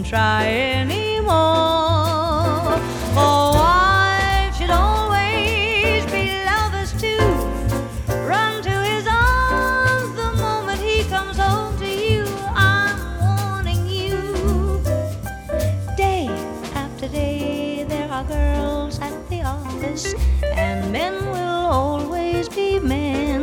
try anymore. Oh, wives should always be lovers too. Run to his arms the moment he comes home to you. I'm warning you. Day after day there are girls at the office, and men will always be men.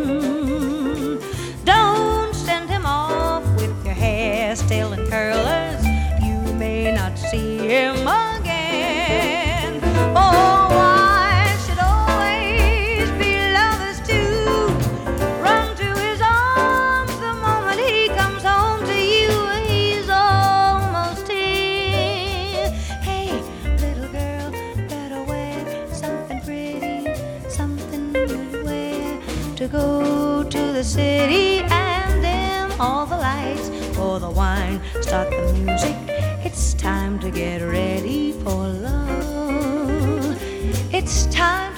Don't send him off with your hair still in curlers. You may not see him again. Oh, wives should always be lovers too. Run to his arms the moment he comes home to you. He's almost here. Hey, little girl, better wear something pretty, something to wear to go to the city, and dim all the lights, pour the wine, start the music. It's time to get ready for love. It's time